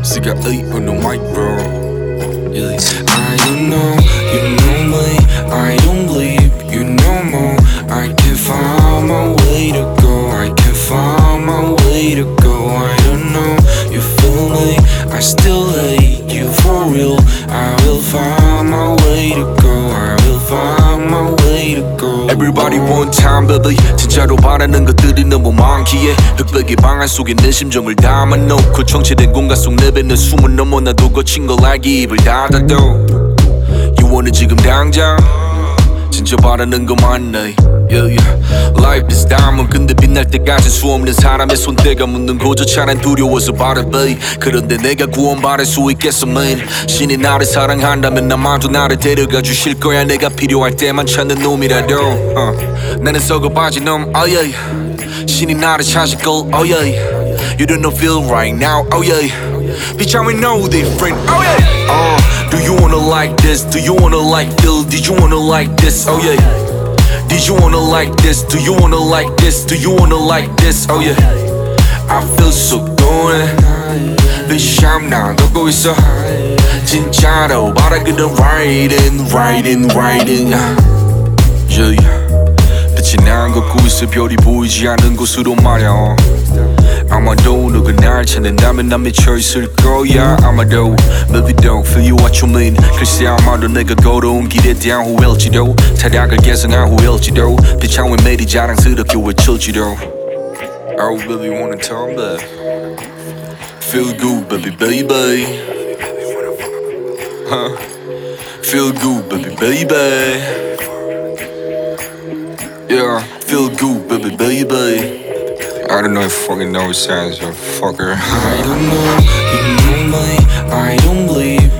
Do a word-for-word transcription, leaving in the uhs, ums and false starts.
Siga A on the mic, bro. Yeah. I don't know, you know me. I don't believe you no more. I can't find my way to go. I can't find my way to go. I don't know, you feel me. I still hate you for real. I will find my way to go. I will find my way to go. Everybody one time, baby. 진짜로 바라는 것들이 너무 많기에 흑백의 방 안 속에 내 심정을 담아놓고 정체된 공간 속 내뱉는 숨은 너무나도 거친 걸 알기 입을 닫아도 You want it 지금 당장 진짜 바라는 거 맞네. Yeah, yeah. Life is diamond. 근데 빛날 때까지 수없는 사람의 손때가 묻는 고저차란 두려워서 바라봐. 그런데 내가 구원받을 수 있겠어 man. 신이 나를 사랑한다면 아마도 나를 데려가 주실 거야. 내가 필요할 때만 찾는 놈이라도 uh. 나는 썩어 빠진 놈 oh yeah. 신이 나를 찾을 걸 oh yeah. You don't know feel right now oh yeah. Bitch I know different oh yeah. uh, Do you wanna like this? Do you wanna like feel? Did you wanna like this? Oh yeah. Did you wanna like this? Do you wanna like this? Do you wanna like this? Oh yeah. I feel so good. Bitch I'm not 걷고 있어 진짜로 바라그는 riding riding riding yeah, yeah. 빛이 난 걷고 있어 별이 보이지 않는 곳으로 말야 아마도 누가 날 찾는다면 난 미쳐있을 거야 아마도 Maybe don't feel you what you mean 글쎄 아마도 내가 걸어온 길에 대한 후회일지도 타락을 개성한 후회일지도 비창 왜 매일 자랑스럽게 외칠지도 Oh baby wanna turn back Feel good baby baby huh? Feel good baby baby Yeah feel good baby baby I don't know if fucking know it sounds, you fucker. I don't know, you know me. I don't believe